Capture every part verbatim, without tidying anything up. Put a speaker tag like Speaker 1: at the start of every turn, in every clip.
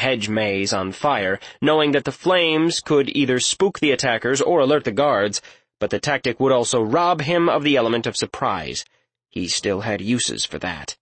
Speaker 1: hedge maze on fire, knowing that the flames could either spook the attackers or alert the guards, but the tactic would also rob him of the element of surprise. He still had uses for that.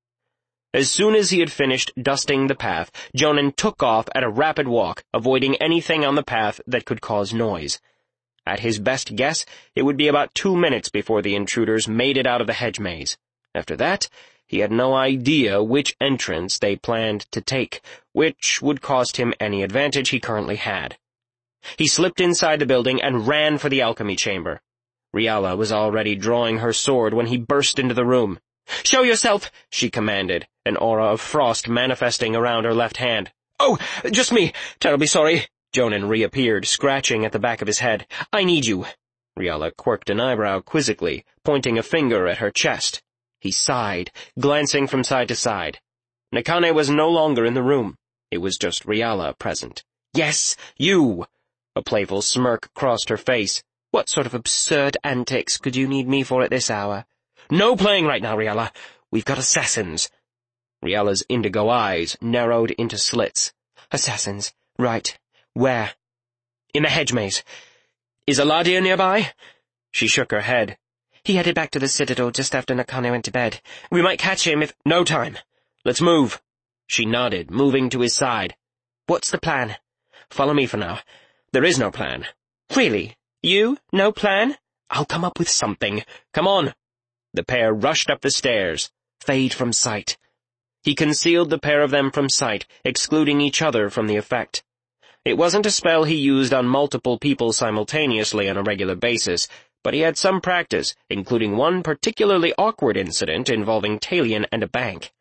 Speaker 1: As soon as he had finished dusting the path, Jonan took off at a rapid walk, avoiding anything on the path that could cause noise. At his best guess, it would be about two minutes before the intruders made it out of the hedge maze. After that, he had no idea which entrance they planned to take, which would cost him any advantage he currently had. He slipped inside the building and ran for the alchemy chamber. Riala was already drawing her sword when he burst into the room. "Show yourself!" she commanded, an aura of frost manifesting around her left hand. "Oh, just me. Terribly sorry." Jonan reappeared, scratching at the back of his head. "I need you." Riala quirked an eyebrow quizzically, pointing a finger at her chest. He sighed, glancing from side to side. Nakane was no longer in the room. It was just Riala present. "Yes, you!" A playful smirk crossed her face. "What sort of absurd antics could you need me for at this hour?" "No playing right now, Riala. We've got assassins." Riala's indigo eyes narrowed into slits. "Assassins. Right. Where?" "In the hedge maze. Is Aladia nearby?" She shook her head. "He headed back to the Citadel just after Nakane went to bed. We might catch him if—" "No time. Let's move." She nodded, moving to his side. "What's the plan?" "Follow me for now. There is no plan." "Really? You? No plan?" "I'll come up with something. Come on." The pair rushed up the stairs. Fade from sight. He concealed the pair of them from sight, excluding each other from the effect. It wasn't a spell he used on multiple people simultaneously on a regular basis, but he had some practice, including one particularly awkward incident involving Talion and a bank.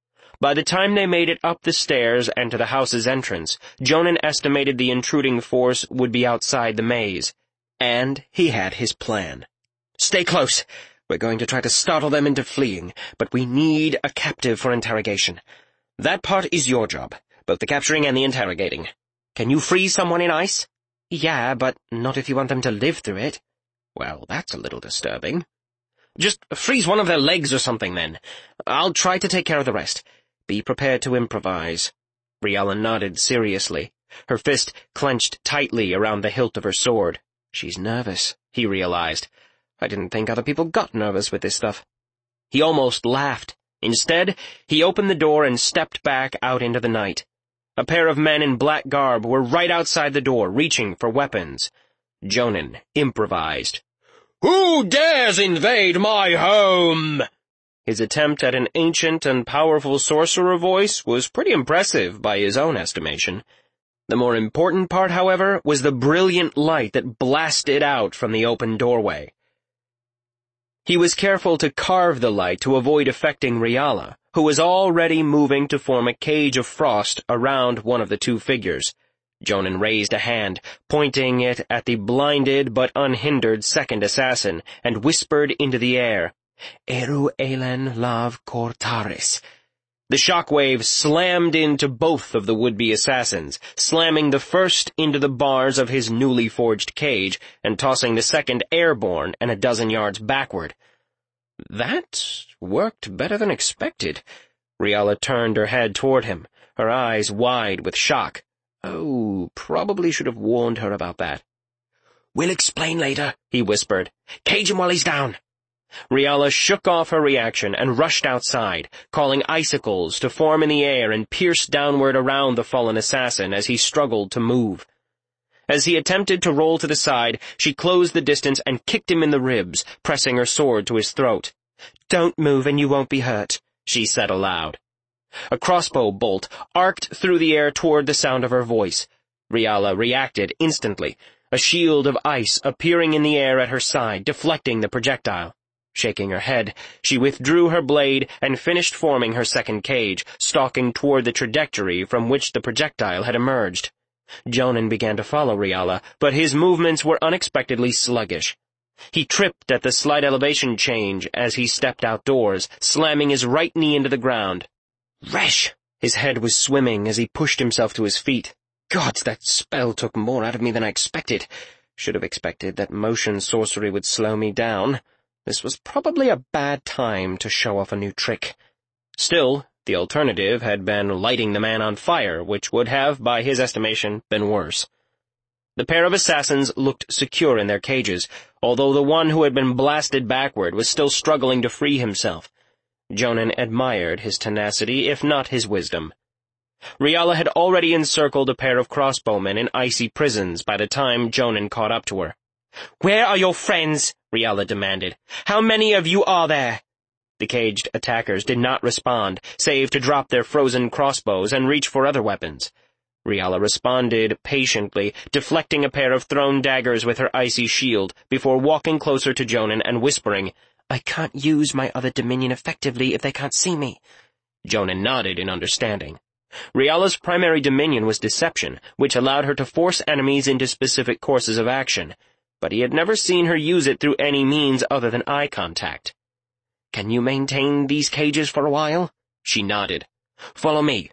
Speaker 1: By the time they made it up the stairs and to the house's entrance, Jonan estimated the intruding force would be outside the maze. And he had his plan. "Stay close. We're going to try to startle them into fleeing, but we need a captive for interrogation. That part is your job, both the capturing and the interrogating. Can you freeze someone in ice?" "Yeah, but not if you want them to live through it." "Well, that's a little disturbing." "Just freeze one of their legs or something, then. I'll try to take care of the rest. Be prepared to improvise." Riala nodded seriously, her fist clenched tightly around the hilt of her sword. She's nervous, he realized. I didn't think other people got nervous with this stuff. He almost laughed. Instead, he opened the door and stepped back out into the night. A pair of men in black garb were right outside the door, reaching for weapons. Jonan improvised. "Who dares invade my home?" His attempt at an ancient and powerful sorcerer voice was pretty impressive by his own estimation. The more important part, however, was the brilliant light that blasted out from the open doorway. He was careful to carve the light to avoid affecting Riala, who was already moving to form a cage of frost around one of the two figures. Jonan raised a hand, pointing it at the blinded but unhindered second assassin, and whispered into the air, "Eru Elen Lav Cortaris." The shockwave slammed into both of the would-be assassins, slamming the first into the bars of his newly forged cage, and tossing the second airborne and a dozen yards backward. That worked better than expected. Riala turned her head toward him, her eyes wide with shock. Oh, probably should have warned her about that. "We'll explain later," he whispered. "Cage him while he's down." Riala shook off her reaction and rushed outside, calling icicles to form in the air and pierce downward around the fallen assassin as he struggled to move. As he attempted to roll to the side, she closed the distance and kicked him in the ribs, pressing her sword to his throat. "Don't move and you won't be hurt," she said aloud. A crossbow bolt arced through the air toward the sound of her voice. Riala reacted instantly, a shield of ice appearing in the air at her side, deflecting the projectile. Shaking her head, she withdrew her blade and finished forming her second cage, stalking toward the trajectory from which the projectile had emerged. Jonan began to follow Riala, but his movements were unexpectedly sluggish. He tripped at the slight elevation change as he stepped outdoors, slamming his right knee into the ground. Resh! His head was swimming as he pushed himself to his feet. God, that spell took more out of me than I expected. Should have expected that motion sorcery would slow me down. This was probably a bad time to show off a new trick. Still, The alternative had been lighting the man on fire, which would have, by his estimation, been worse. The pair of assassins looked secure in their cages, although the one who had been blasted backward was still struggling to free himself. Jonan admired his tenacity, if not his wisdom. Riala had already encircled a pair of crossbowmen in icy prisons by the time Jonan caught up to her. "Where are your friends?" Riala demanded. "How many of you are there?" The caged attackers did not respond, save to drop their frozen crossbows and reach for other weapons. Riala responded patiently, deflecting a pair of thrown daggers with her icy shield, before walking closer to Jonan and whispering, "I can't use my other dominion effectively if they can't see me." Jonan nodded in understanding. Riala's primary dominion was deception, which allowed her to force enemies into specific courses of action, but he had never seen her use it through any means other than eye contact. "Can you maintain these cages for a while?" She nodded. "Follow me."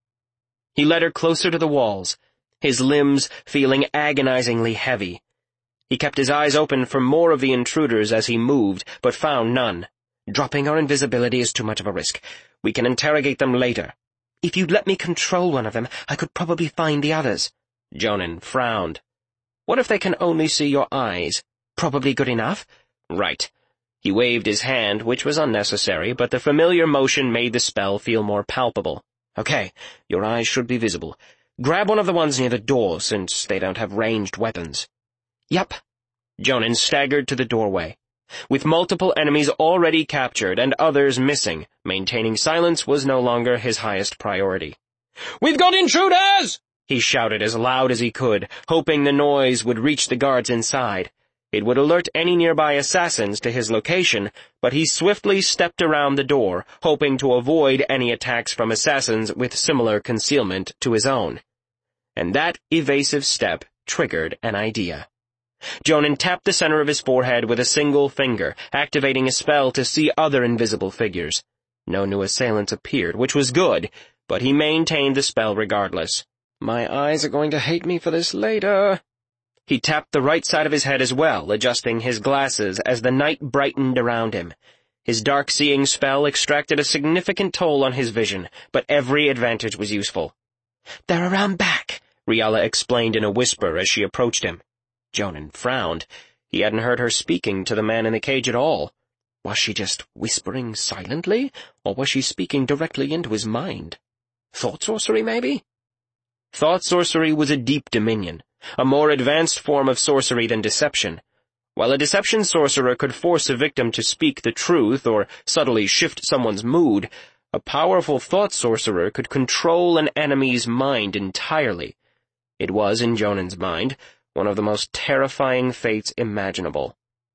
Speaker 1: He led her closer to the walls, his limbs feeling agonizingly heavy. He kept his eyes open for more of the intruders as he moved, but found none. "Dropping our invisibility is too much of a risk. We can interrogate them later." "If you'd let me control one of them, I could probably find the others." Jonan frowned. "What if they can only see your eyes? Probably good enough?" "Right." He waved his hand, which was unnecessary, but the familiar motion made the spell feel more palpable. "Okay, your eyes should be visible. Grab one of the ones near the door, since they don't have ranged weapons." "Yup." Jonan staggered to the doorway. With multiple enemies already captured and others missing, maintaining silence was no longer his highest priority. "We've got intruders!" he shouted as loud as he could, hoping the noise would reach the guards inside. It would alert any nearby assassins to his location, but he swiftly stepped around the door, hoping to avoid any attacks from assassins with similar concealment to his own. And that evasive step triggered an idea. Jonan tapped the center of his forehead with a single finger, activating a spell to see other invisible figures. No new assailants appeared, which was good, but he maintained the spell regardless. "My eyes are going to hate me for this later." He tapped the right side of his head as well, adjusting his glasses as the night brightened around him. His dark-seeing spell extracted a significant toll on his vision, but every advantage was useful. "They're around back," Riala explained in a whisper as she approached him. Jonan frowned. He hadn't heard her speaking to the man in the cage at all. Was she just whispering silently, or was she speaking directly into his mind? Thought sorcery, maybe? Thought sorcery was a deep dominion, a more advanced form of sorcery than deception. While a deception sorcerer could force a victim to speak the truth or subtly shift someone's mood, a powerful thought sorcerer could control an enemy's mind entirely. It was, in Jonan's mind, one of the most terrifying fates imaginable.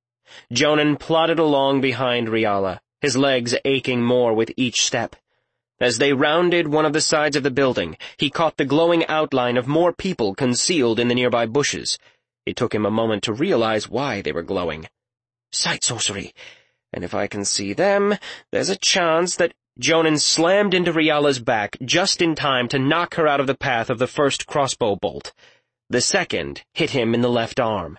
Speaker 1: Jonan plodded along behind Riala, his legs aching more with each step. As they rounded one of the sides of the building, he caught the glowing outline of more people concealed in the nearby bushes. It took him a moment to realize why they were glowing. Sight sorcery. And if I can see them, there's a chance that... Jonan slammed into Riala's back just in time to knock her out of the path of the first crossbow bolt. The second hit him in the left arm.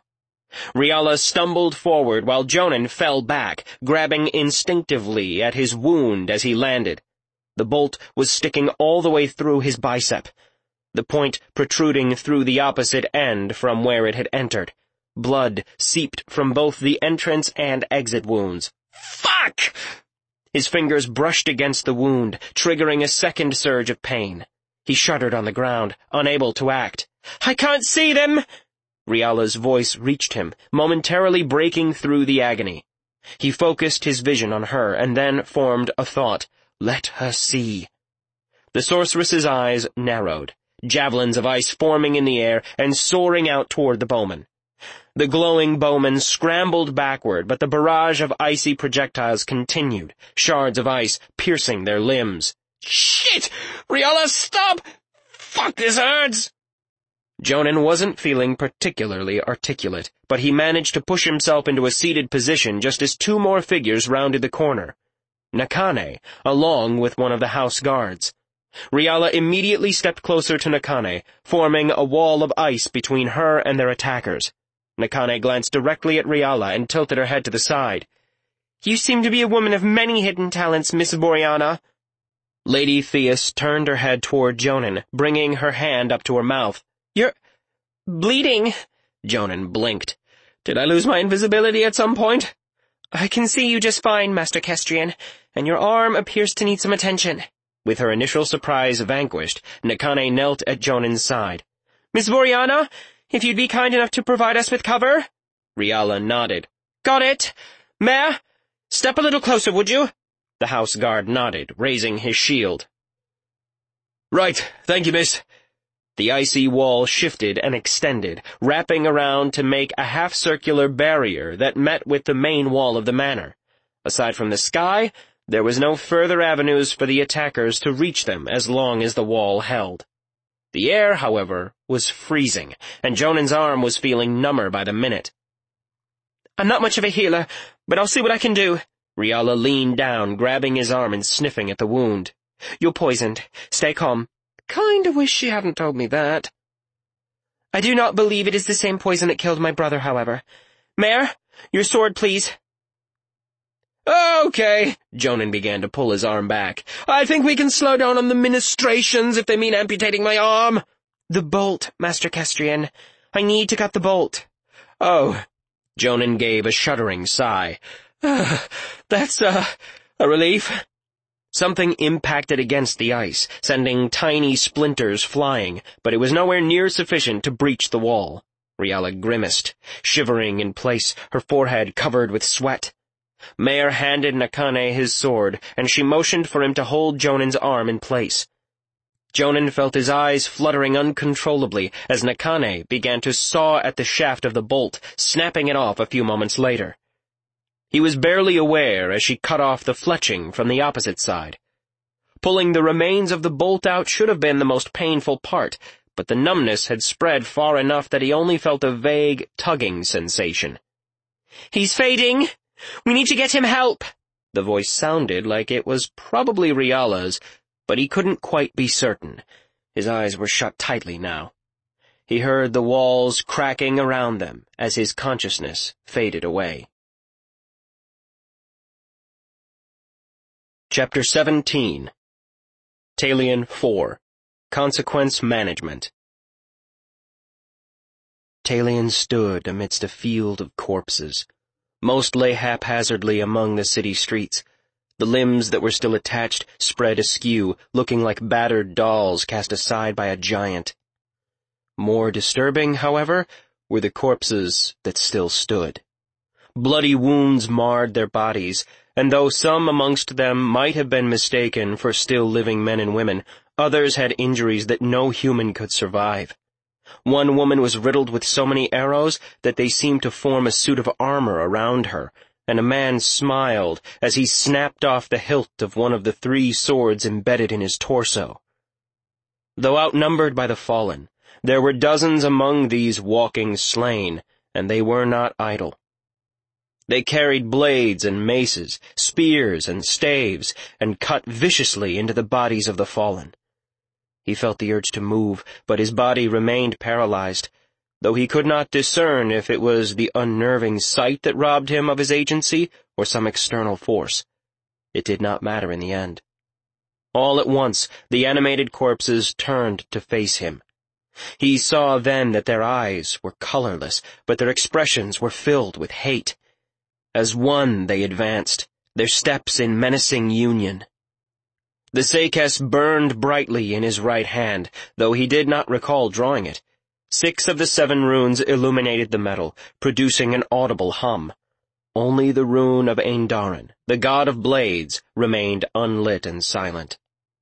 Speaker 1: Riala stumbled forward while Jonan fell back, grabbing instinctively at his wound as he landed. The bolt was sticking all the way through his bicep, the point protruding through the opposite end from where it had entered. Blood seeped from both the entrance and exit wounds. "Fuck!" His fingers brushed against the wound, triggering a second surge of pain. He shuddered on the ground, unable to act. "I can't see them!" Riala's voice reached him, momentarily breaking through the agony. He focused his vision on her and then formed a thought. Let her see. The sorceress's eyes narrowed, javelins of ice forming in the air and soaring out toward the bowman. The glowing bowmen scrambled backward, but the barrage of icy projectiles continued, shards of ice piercing their limbs. "Shit! Riala, stop! Fuck, this hurts!" Jonan wasn't feeling particularly articulate, but he managed to push himself into a seated position just as two more figures rounded the corner. Nakane, along with one of the house guards. Riala immediately stepped closer to Nakane, forming a wall of ice between her and their attackers. Nakane glanced directly at Riala and tilted her head to the side. "You seem to be a woman of many hidden talents, Miss Boreana." Lady Theus turned her head toward Jonan, bringing her hand up to her mouth. "You're bleeding." Jonan blinked. "Did I lose my invisibility at some point?" "I can see you just fine, Master Kestrian, and your arm appears to need some attention." With her initial surprise vanquished, Nekane knelt at Jonan's side. "Miss Voriana, if you'd be kind enough to provide us with cover?" Riala nodded. "Got it. Mare, step a little closer, would you?" The house guard nodded, raising his shield. "Right, thank you, miss." The icy wall shifted and extended, wrapping around to make a half-circular barrier that met with the main wall of the manor. Aside from the sky, there was no further avenues for the attackers to reach them as long as the wall held. The air, however, was freezing, and Jonan's arm was feeling number by the minute. "I'm not much of a healer, but I'll see what I can do." Riala leaned down, grabbing his arm and sniffing at the wound. "You're poisoned. Stay calm." "Kinda wish she hadn't told me that." "I do not believe it is the same poison that killed my brother, however. Mare, your sword, please." "Okay," Jonan began to pull his arm back. "I think we can slow down on the ministrations if they mean amputating my arm." "The bolt, Master Kestrian. I need to cut the bolt." "Oh." Jonan gave a shuddering sigh. Uh, that's, uh, a relief." Something impacted against the ice, sending tiny splinters flying, but it was nowhere near sufficient to breach the wall. Riala grimaced, shivering in place, her forehead covered with sweat. Mare handed Nekane his sword, and she motioned for him to hold Jonan's arm in place. Jonan felt his eyes fluttering uncontrollably as Nekane began to saw at the shaft of the bolt, snapping it off a few moments later. He was barely aware as she cut off the fletching from the opposite side. Pulling the remains of the bolt out should have been the most painful part, but the numbness had spread far enough that he only felt a vague, tugging sensation. "He's fading! We need to get him help!" The voice sounded like it was probably Riala's, but he couldn't quite be certain. His eyes were shut tightly now. He heard the walls cracking around them as his consciousness faded away. Chapter seventeen. Talion four. Consequence Management. Talion stood amidst a field of corpses. Most lay haphazardly among the city streets. The limbs that were still attached spread askew, looking like battered dolls cast aside by a giant. More disturbing, however, were the corpses that still stood. Bloody wounds marred their bodies, and though some amongst them might have been mistaken for still living men and women, others had injuries that no human could survive. One woman was riddled with so many arrows that they seemed to form a suit of armor around her, and a man smiled as he snapped off the hilt of one of the three swords embedded in his torso. Though outnumbered by the fallen, there were dozens among these walking slain, and they were not idle. They carried blades and maces, spears and staves, and cut viciously into the bodies of the fallen. He felt the urge to move, but his body remained paralyzed, though he could not discern if it was the unnerving sight that robbed him of his agency or some external force. It did not matter in the end. All at once, the animated corpses turned to face him. He saw then that their eyes were colorless, but their expressions were filled with hate. As one they advanced, their steps in menacing union. The Sekes burned brightly in his right hand, though he did not recall drawing it. Six of the seven runes illuminated the metal, producing an audible hum. Only the rune of Eindarin, the god of blades, remained unlit and silent.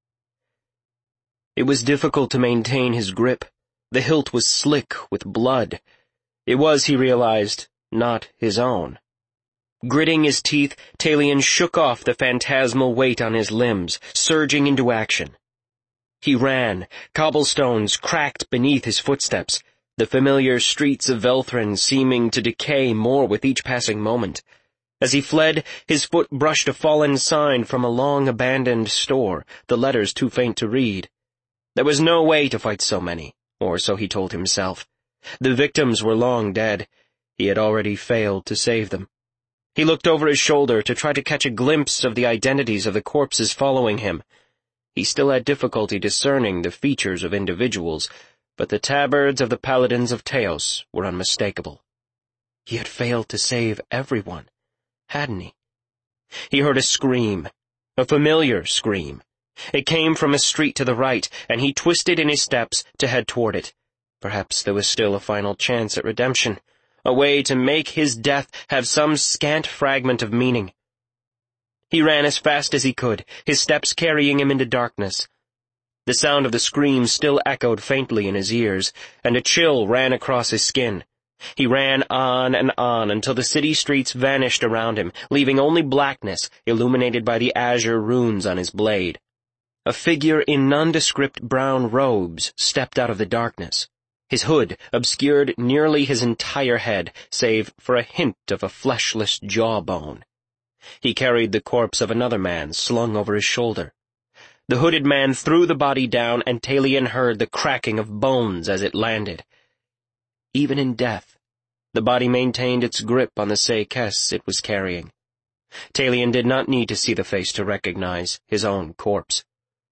Speaker 1: It was difficult to maintain his grip. The hilt was slick with blood. It was, he realized, not his own. Gritting his teeth, Talion shook off the phantasmal weight on his limbs, surging into action. He ran, cobblestones cracked beneath his footsteps, the familiar streets of Velthrin seeming to decay more with each passing moment. As he fled, his foot brushed a fallen sign from a long-abandoned store, the letters too faint to read. There was no way to fight so many, or so he told himself. The victims were long dead. He had already failed to save them. He looked over his shoulder to try to catch a glimpse of the identities of the corpses following him. He still had difficulty discerning the features of individuals, but the tabards of the paladins of Teos were unmistakable. He had failed to save everyone, hadn't he? He heard a scream, a familiar scream. It came from a street to the right, and he twisted in his steps to head toward it. Perhaps there was still a final chance at redemption, a way to make his death have some scant fragment of meaning. He ran as fast as he could, his steps carrying him into darkness. The sound of the scream still echoed faintly in his ears, and a chill ran across his skin. He ran on and on until the city streets vanished around him, leaving only blackness illuminated by the azure runes on his blade. A figure in nondescript brown robes stepped out of the darkness. His hood obscured nearly his entire head, save for a hint of a fleshless jawbone. He carried the corpse of another man slung over his shoulder. The hooded man threw the body down, and Talion heard the cracking of bones as it landed. Even in death, the body maintained its grip on the Say-Kes it was carrying. Talion did not need to see the face to recognize his own corpse.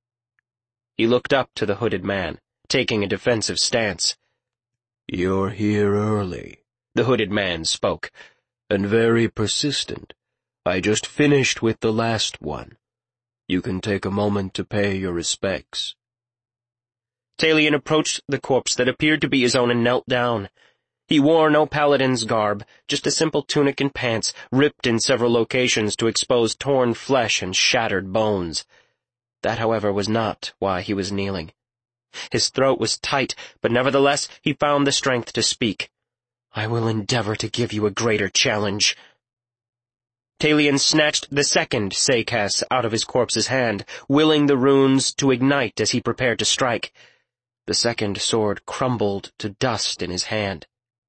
Speaker 1: He looked up to the hooded man, taking a defensive stance.
Speaker 2: "You're here early," the hooded man spoke, "and very persistent. I just finished with the last one. You can take a moment to pay your respects."
Speaker 1: Talion approached the corpse that appeared to be his own and knelt down. He wore no paladin's garb, just a simple tunic and pants, ripped in several locations to expose torn flesh and shattered bones. That, however, was not why he was kneeling. His throat was tight, but nevertheless he found the strength to speak. "I will endeavor to give you a greater challenge." Talion snatched the second Say-Kes out of his corpse's hand, willing the runes to ignite as he prepared to strike. The second sword crumbled to dust in his hand.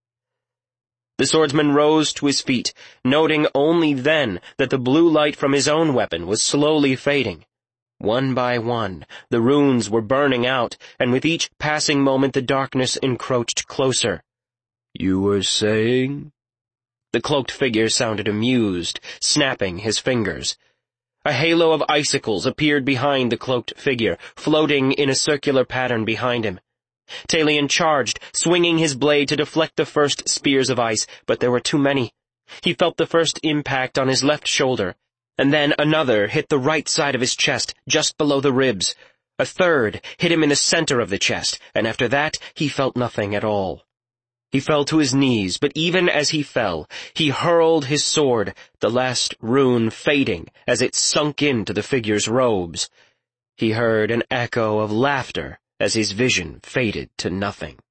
Speaker 1: The swordsman rose to his feet, noting only then that the blue light from his own weapon was slowly fading. One by one, the runes were burning out, and with each passing moment the darkness encroached closer.
Speaker 2: "You were saying?"
Speaker 1: The cloaked figure sounded amused, snapping his fingers. A halo of icicles appeared behind the cloaked figure, floating in a circular pattern behind him. Talion charged, swinging his blade to deflect the first spears of ice, but there were too many. He felt the first impact on his left shoulder, and then another hit the right side of his chest, just below the ribs. A third hit him in the center of the chest, and after that he felt nothing at all. He fell to his knees, but even as he fell, he hurled his sword, the last rune fading as it sunk into the figure's robes. He heard an echo of laughter as his vision faded to nothing.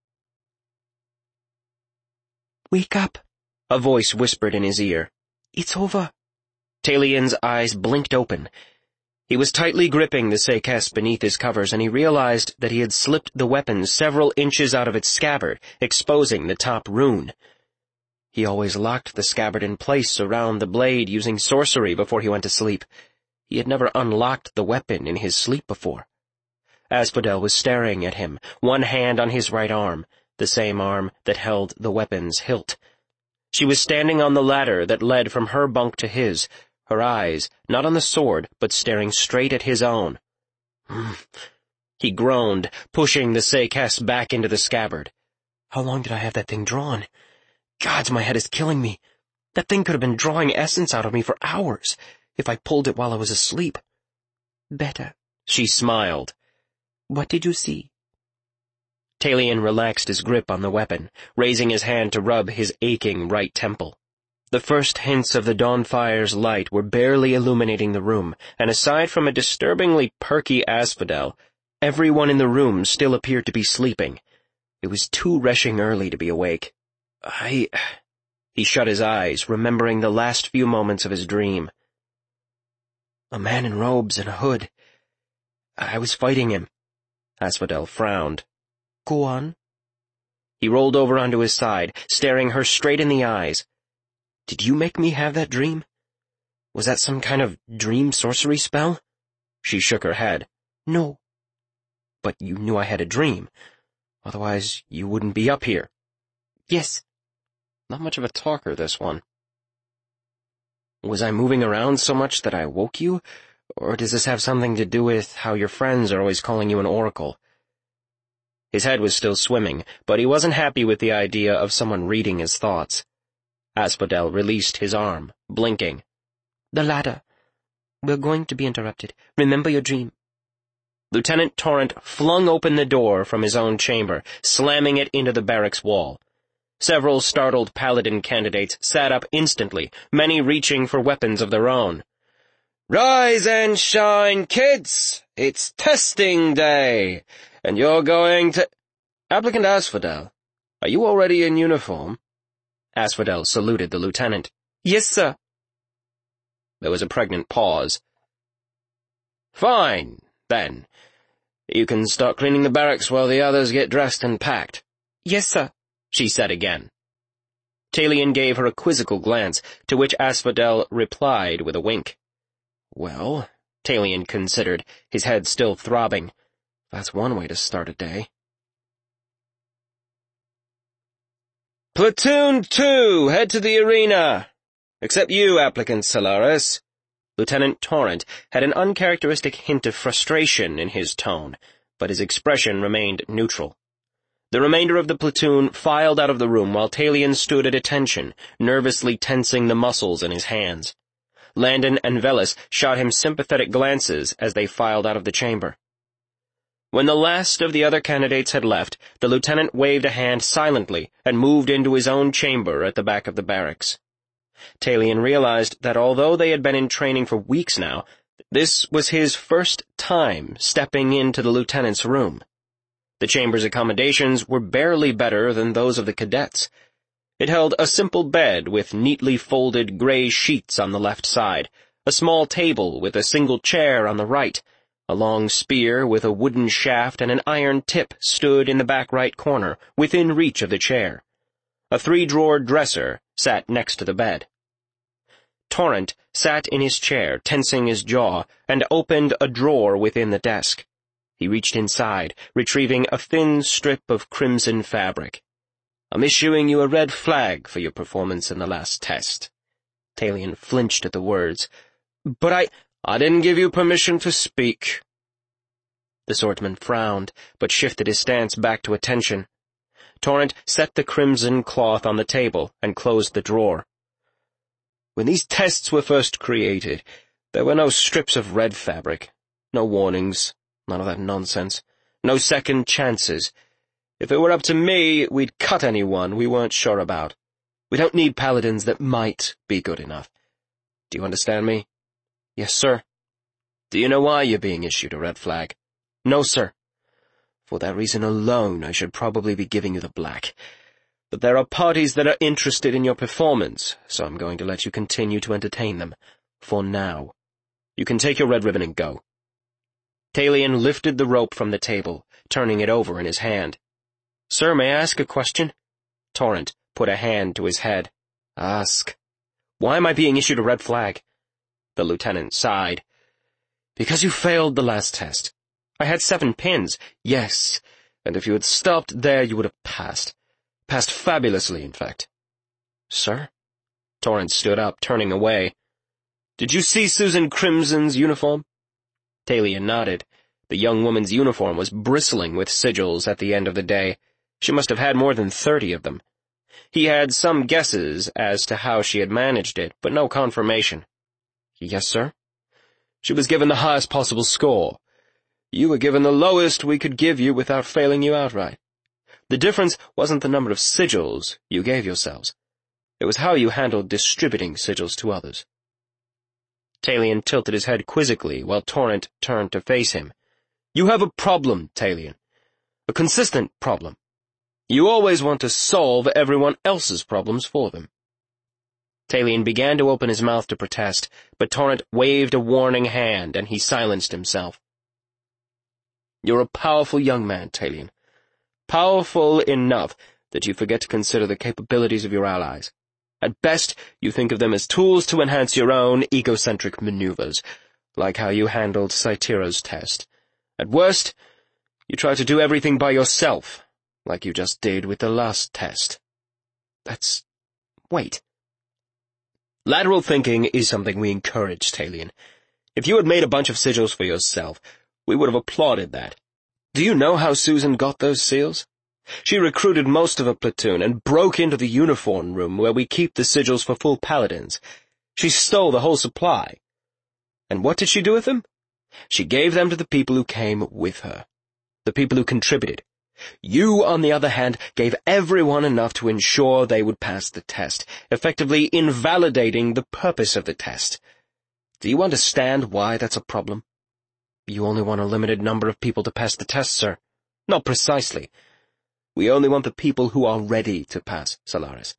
Speaker 1: "Wake up," a voice whispered in his ear. "It's over." Talion's eyes blinked open. He was tightly gripping the Say-Kes beneath his covers, and he realized that he had slipped the weapon several inches out of its scabbard, exposing the top rune. He always locked the scabbard in place around the blade using sorcery before he went to sleep. He had never unlocked the weapon in his sleep before. Asphodel was staring at him, one hand on his right arm, the same arm that held the weapon's hilt. She was standing on the ladder that led from her bunk to his, her eyes not on the sword, but staring straight at his own. He groaned, pushing the Say-Kes back into the scabbard. "How long did I have that thing drawn? Gods, my head is killing me. That thing could have been drawing essence out of me for hours, if I pulled it while I was asleep." "Better," she smiled. "What did you see?" Talion relaxed his grip on the weapon, raising his hand to rub his aching right temple. The first hints of the dawnfire's light were barely illuminating the room, and aside from a disturbingly perky Asphodel, everyone in the room still appeared to be sleeping. It was too rushing early to be awake. I... He shut his eyes, remembering the last few moments of his dream. "A man in robes and a hood. I was fighting him." Asphodel frowned. "Go on." He rolled over onto his side, staring her straight in the eyes. "Did you make me have that dream? Was that some kind of dream sorcery spell?" She shook her head. "No." "But you knew I had a dream. Otherwise, you wouldn't be up here." "Yes." Not much of a talker, this one. "Was I moving around so much that I woke you? Or does this have something to do with how your friends are always calling you an oracle? His head was still swimming, but he wasn't happy with the idea of someone reading his thoughts. Asphodel released his arm, blinking. The ladder. We're going to be interrupted. Remember your dream. Lieutenant Torrent flung open the door from his own chamber, slamming it into the barracks wall. Several startled paladin candidates sat up instantly, many reaching for weapons of their own. Rise and shine, kids! It's testing day, and you're going to— Applicant Asphodel, are you already in uniform? Asphodel saluted the lieutenant. Yes, sir. There was a pregnant pause. Fine, then. You can start cleaning the barracks while the others get dressed and packed. Yes, sir, she said again. Talion gave her a quizzical glance, to which Asphodel replied with a wink. Well, Talion considered, his head still throbbing. That's one way to start a day. Platoon two, head to the arena. Except you, applicant Solaris. Lieutenant Torrent had an uncharacteristic hint of frustration in his tone, but his expression remained neutral. The remainder of the platoon filed out of the room while Talion stood at attention, nervously tensing the muscles in his hands. Landon and Velis shot him sympathetic glances as they filed out of the chamber. When the last of the other candidates had left, the lieutenant waved a hand silently and moved into his own chamber at the back of the barracks. Talion realized that although they had been in training for weeks now, this was his first time stepping into the lieutenant's room. The chamber's accommodations were barely better than those of the cadets. It held a simple bed with neatly folded gray sheets on the left side, a small table with a single chair on the right. A long spear with a wooden shaft and an iron tip stood in the back right corner, within reach of the chair. A three-drawer dresser sat next to the bed. Torrent sat in his chair, tensing his jaw, and opened a drawer within the desk. He reached inside, retrieving a thin strip of crimson fabric. I'm issuing you a red flag for your performance in the last test. Talion flinched at the words. But I— I didn't give you permission to speak. The swordsman frowned, but shifted his stance back to attention. Torrent set the crimson cloth on the table and closed the drawer. When these tests were first created, there were no strips of red fabric, no warnings, none of that nonsense, no second chances. If it were up to me, we'd cut anyone we weren't sure about. We don't need paladins that might be good enough. Do you understand me? Yes, sir. Do you know why you're being issued a red flag? No, sir. For that reason alone, I should probably be giving you the black. But there are parties that are interested in your performance, so I'm going to let you continue to entertain them. For now. You can take your red ribbon and go. Talion lifted the rope from the table, turning it over in his hand. Sir, may I ask a question? Torrent put a hand to his head. Ask. Why am I being issued a red flag? The lieutenant sighed. Because you failed the last test. I had seven pins, yes, and if you had stopped there you would have passed. Passed fabulously, in fact. Sir? Torrent stood up, turning away. Did you see Susan Crimson's uniform? Talion nodded. The young woman's uniform was bristling with sigils at the end of the day. She must have had more than thirty of them. He had some guesses as to how she had managed it, but no confirmation. Yes, sir? She was given the highest possible score. You were given the lowest we could give you without failing you outright. The difference wasn't the number of sigils you gave yourselves. It was how you handled distributing sigils to others. Talion tilted his head quizzically while Torrent turned to face him. You have a problem, Talion. A consistent problem. You always want to solve everyone else's problems for them. Talion began to open his mouth to protest, but Torrent waved a warning hand and he silenced himself. You're a powerful young man, Talion. Powerful enough that you forget to consider the capabilities of your allies. At best, you think of them as tools to enhance your own egocentric maneuvers, like how you handled Saitira's test. At worst, you try to do everything by yourself, like you just did with the last test. That's— wait. Lateral thinking is something we encourage, Talion. If you had made a bunch of sigils for yourself, we would have applauded that. Do you know how Susan got those seals? She recruited most of a platoon and broke into the uniform room where we keep the sigils for full paladins. She stole the whole supply. And what did she do with them? She gave them to the people who came with her, the people who contributed. You, on the other hand, gave everyone enough to ensure they would pass the test, effectively invalidating the purpose of the test. Do you understand why that's a problem? You only want a limited number of people to pass the test, sir. Not precisely. We only want the people who are ready to pass, Solaris.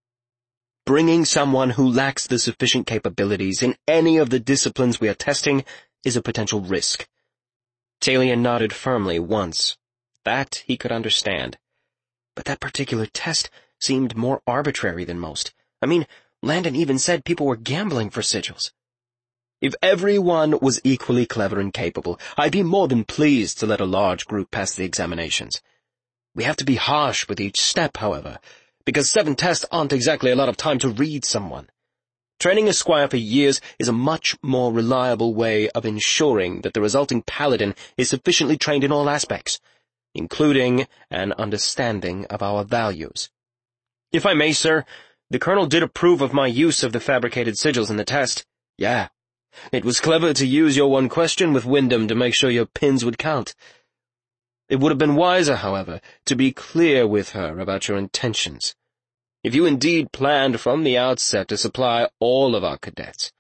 Speaker 1: Bringing someone who lacks the sufficient capabilities in any of the disciplines we are testing is a potential risk. Talion nodded firmly once. That he could understand. But that particular test seemed more arbitrary than most. I mean, Landon even said people were gambling for sigils. If everyone was equally clever and capable, I'd be more than pleased to let a large group pass the examinations. We have to be harsh with each step, however, because seven tests aren't exactly a lot of time to read someone. Training a squire for years is a much more reliable way of ensuring that the resulting paladin is sufficiently trained in all aspects, including an understanding of our values. If I may, sir, the colonel did approve of my use of the fabricated sigils in the test. Yeah. It was clever to use your one question with Wyndham to make sure your pins would count. It would have been wiser, however, to be clear with her about your intentions. If you indeed planned from the outset to supply all of our cadets.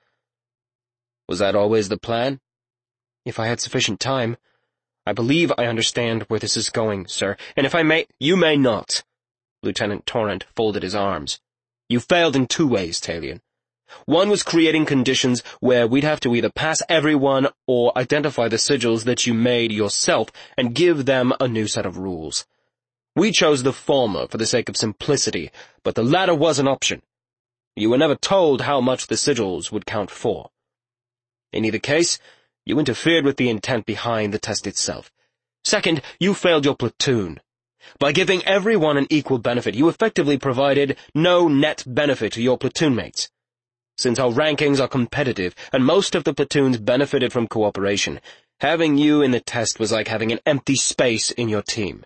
Speaker 1: Was that always the plan? If I had sufficient time. I believe I understand where this is going, sir, and if I may— You may not. Lieutenant Torrent folded his arms. You failed in two ways, Talion. One was creating conditions where we'd have to either pass everyone or identify the sigils that you made yourself and give them a new set of rules. We chose the former for the sake of simplicity, but the latter was an option. You were never told how much the sigils would count for. In either case, you interfered with the intent behind the test itself. Second, you failed your platoon. By giving everyone an equal benefit, you effectively provided no net benefit to your platoon mates. Since our rankings are competitive, and most of the platoons benefited from cooperation, having you in the test was like having an empty space in your team.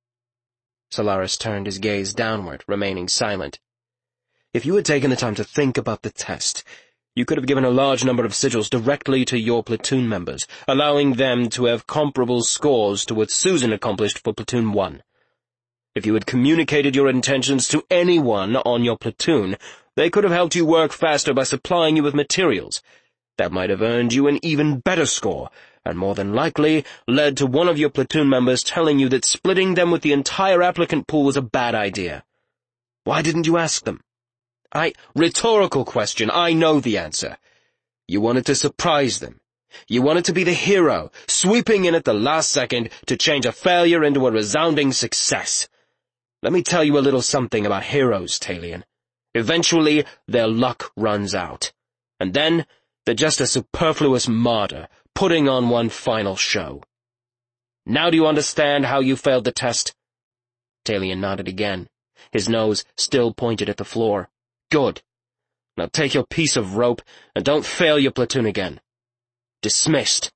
Speaker 1: Solaris turned his gaze downward, remaining silent. If you had taken the time to think about the test, you could have given a large number of sigils directly to your platoon members, allowing them to have comparable scores to what Susan accomplished for Platoon one. If you had communicated your intentions to anyone on your platoon, they could have helped you work faster by supplying you with materials. That might have earned you an even better score, and more than likely led to one of your platoon members telling you that splitting them with the entire applicant pool was a bad idea. Why didn't you ask them? I— Rhetorical question, I know the answer. You wanted to surprise them. You wanted to be the hero, sweeping in at the last second to change a failure into a resounding success. Let me tell you a little something about heroes, Talion. Eventually, their luck runs out. And then, they're just a superfluous martyr, putting on one final show. Now do you understand how you failed the test? Talion nodded again, his nose still pointed at the floor. Good. Now take your piece of rope, and don't fail your platoon again. Dismissed.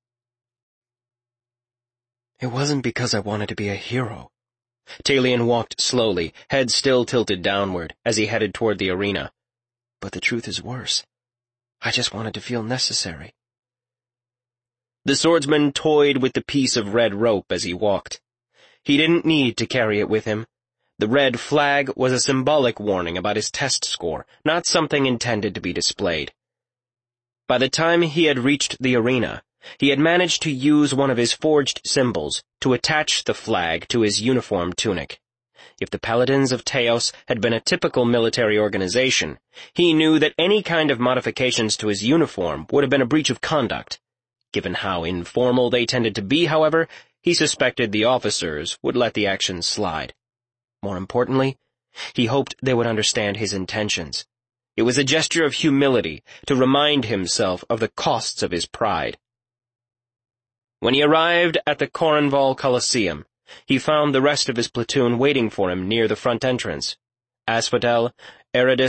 Speaker 1: It wasn't because I wanted to be a hero. Talion walked slowly, head still tilted downward, as he headed toward the arena. But the truth is worse. I just wanted to feel necessary. The swordsman toyed with the piece of red rope as he walked. He didn't need to carry it with him. The red flag was a symbolic warning about his test score, not something intended to be displayed. By the time he had reached the arena, he had managed to use one of his forged symbols to attach the flag to his uniform tunic. If the Paladins of Teos had been a typical military organization, he knew that any kind of modifications to his uniform would have been a breach of conduct. Given how informal they tended to be, however, he suspected the officers would let the action slide. More importantly, he hoped they would understand his intentions. It was a gesture of humility to remind himself of the costs of his pride. When he arrived at the Korenval Coliseum, he found the rest of his platoon waiting for him near the front entrance. Asphodel, Eridus,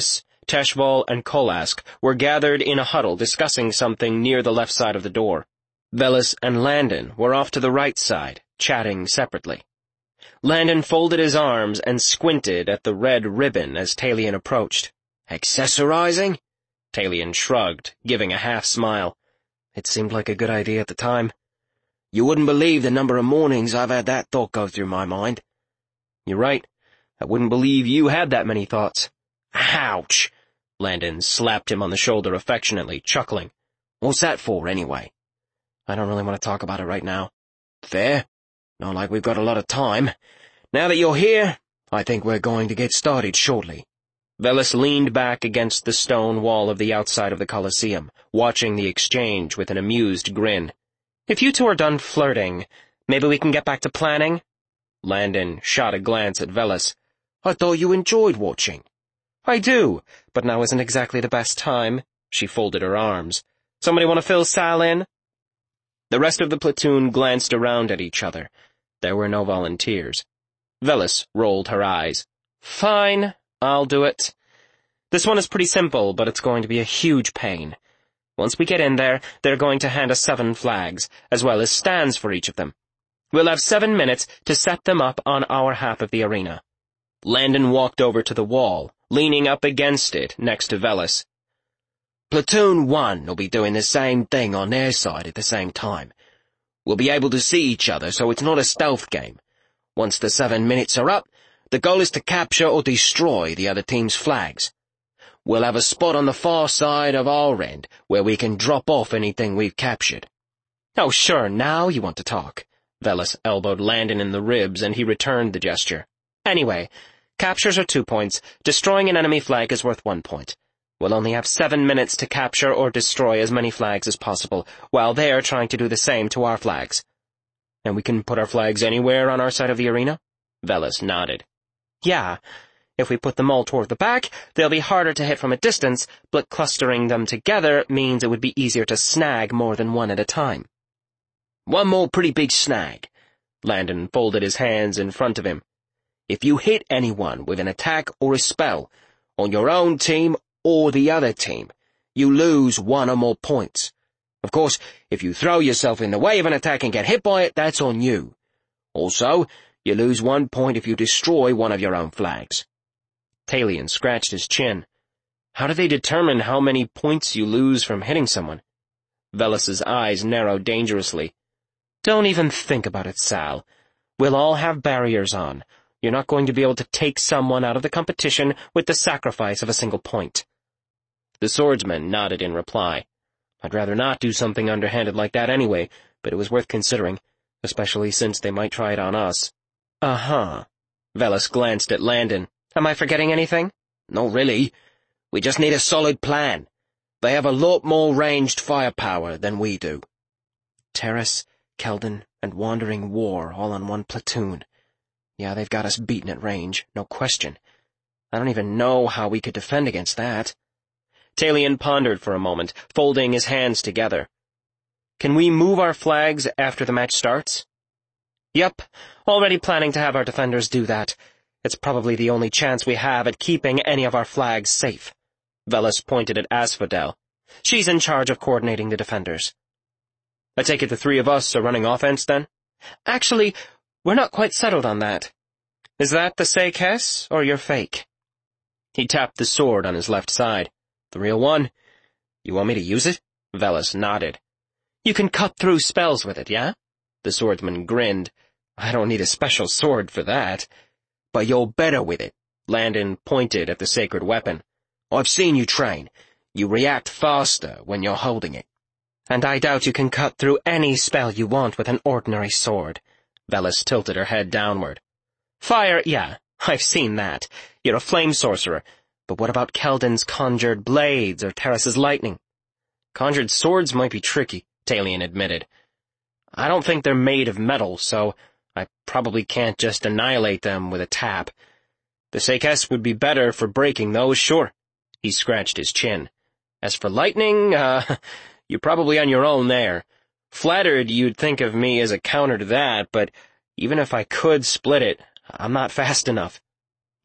Speaker 1: Teshval, and Kolask were gathered in a huddle discussing something near the left side of the door. Veles and Landon were off to the right side, chatting separately. Landon folded his arms and squinted at the red ribbon as Talion approached. "Accessorizing?" Talion shrugged, giving a half-smile. "It seemed like a good idea at the time." "You wouldn't believe the number of mornings I've had that thought go through my mind." "You're right. I wouldn't believe you had that many thoughts." "Ouch!" Landon slapped him on the shoulder affectionately, chuckling. "What's that for, anyway?" "I don't really want to talk about it right now." "Fair. Not like we've got a lot of time. Now that you're here, I think we're going to get started shortly." Veles leaned back against the stone wall of the outside of the Colosseum, watching the exchange with an amused grin. "If you two are done flirting, maybe we can get back to planning?" Landon shot a glance at Veles. "I thought you enjoyed watching." "I do, but now isn't exactly the best time." She folded her arms. "Somebody want to fill Sal in?" The rest of the platoon glanced around at each other. There were no volunteers. Veles rolled her eyes. "Fine, I'll do it. This one is pretty simple, but it's going to be a huge pain. Once we get in there, they're going to hand us seven flags, as well as stands for each of them. We'll have seven minutes to set them up on our half of the arena." Landon walked over to the wall, leaning up against it next to Veles. "Platoon one will be doing the same thing on their side at the same time. We'll be able to see each other, so it's not a stealth game. Once the seven minutes are up, the goal is to capture or destroy the other team's flags. We'll have a spot on the far side of our end where we can drop off anything we've captured." "Oh, sure, now you want to talk." Veles elbowed Landon in the ribs, and he returned the gesture. "Anyway, captures are two points. Destroying an enemy flag is worth one point. We'll only have seven minutes to capture or destroy as many flags as possible, while they're trying to do the same to our flags." "And we can put our flags anywhere on our side of the arena?" Veles nodded. "Yeah. If we put them all toward the back, they'll be harder to hit from a distance, but clustering them together means it would be easier to snag more than one at a time." "One more pretty big snag." Landon folded his hands in front of him. "If you hit anyone with an attack or a spell, on your own team or the other team, you lose one or more points. Of course, if you throw yourself in the way of an attack and get hit by it, that's on you. Also, you lose one point if you destroy one of your own flags." Talion scratched his chin. "How do they determine how many points you lose from hitting someone?" Veles's eyes narrowed dangerously. "Don't even think about it, Sal. We'll all have barriers on. You're not going to be able to take someone out of the competition with the sacrifice of a single point." The swordsman nodded in reply. "I'd rather not do something underhanded like that anyway, but it was worth considering, especially since they might try it on us." "Uh-huh." Veles glanced at Landon. "Am I forgetting anything?" "Not really. We just need a solid plan. They have a lot more ranged firepower than we do." Terrace, Keldon, and Wandering War all on one platoon. Yeah, they've got us beaten at range, no question. I don't even know how we could defend against that. Talion pondered for a moment, folding his hands together. "Can we move our flags after the match starts?" "Yep, already planning to have our defenders do that. It's probably the only chance we have at keeping any of our flags safe." Veles pointed at Asphodel. "She's in charge of coordinating the defenders." "I take it the three of us are running offense, then?" "Actually, we're not quite settled on that. Is that the Sekes, or your fake?" He tapped the sword on his left side. "The real one. You want me to use it?" Veles nodded. "You can cut through spells with it, yeah?" The swordsman grinned. "I don't need a special sword for that." "But you're better with it." Landon pointed at the sacred weapon. "I've seen you train. You react faster when you're holding it." "And I doubt you can cut through any spell you want with an ordinary sword." Veles tilted her head downward. "Fire, yeah, I've seen that. You're a flame sorcerer. But what about Keldon's conjured blades or Terrace's lightning?" "Conjured swords might be tricky," Talion admitted. "I don't think they're made of metal, so I probably can't just annihilate them with a tap. The Sekes would be better for breaking those, sure." He scratched his chin. "As for lightning, uh, you're probably on your own there. Flattered you'd think of me as a counter to that, but even if I could split it, I'm not fast enough."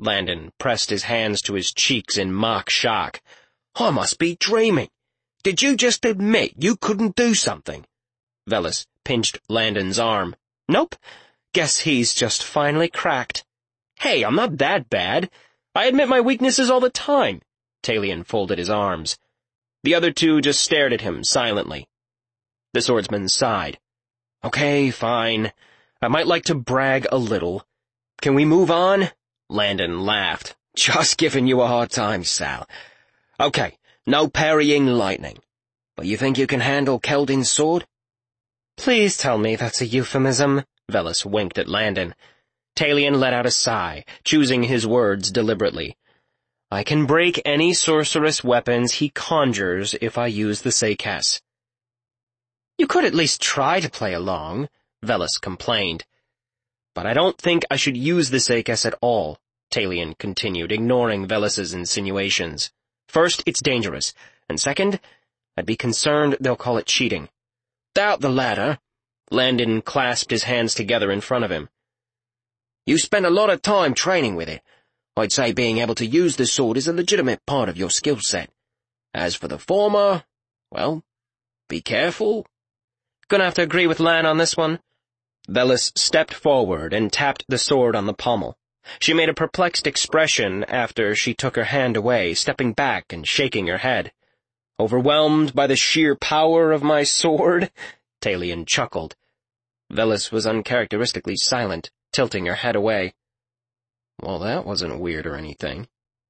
Speaker 1: Landon pressed his hands to his cheeks in mock shock. I must be dreaming. Did you just admit you couldn't do something? Velis pinched Landon's arm. Nope. Guess he's just finally cracked. Hey, I'm not that bad. I admit my weaknesses all the time. Talion folded his arms. The other two just stared at him silently. The swordsman sighed. Okay, fine. I might like to brag a little. Can we move on? Landon laughed. Just giving you a hard time, Sal. Okay, no parrying lightning. But you think you can handle Keldin's sword? Please tell me that's a euphemism. Velis winked at Landon. Talion let out a sigh, choosing his words deliberately. I can break any sorcerous weapons he conjures if I use the Sekes. You could at least try to play along, Velis complained. But I don't think I should use the Sekes at all, Talion continued, ignoring Velis's insinuations. First, it's dangerous, and second, I'd be concerned they'll call it cheating. Doubt the latter. Landon clasped his hands together in front of him. You spent a lot of time training with it. I'd say being able to use the sword is a legitimate part of your skill set. As for the former, well, be careful. Gonna have to agree with Lan on this one. Velis stepped forward and tapped the sword on the pommel. She made a perplexed expression after she took her hand away, stepping back and shaking her head. Overwhelmed by the sheer power of my sword? Talion chuckled. Velis was uncharacteristically silent, tilting her head away. Well, that wasn't weird or anything.